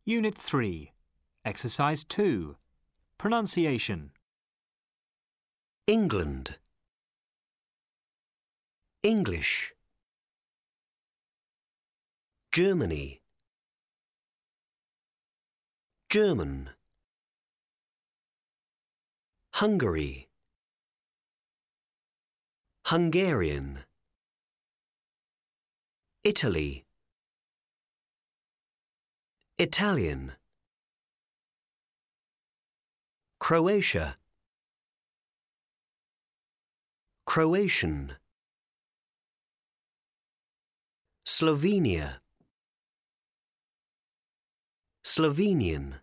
Unit 3, Exercise 2, Pronunciation. England, English, Germany, German, Hungary, Hungarian, Italy, Italian, Croatia, Croatian, Slovenia, Slovenian,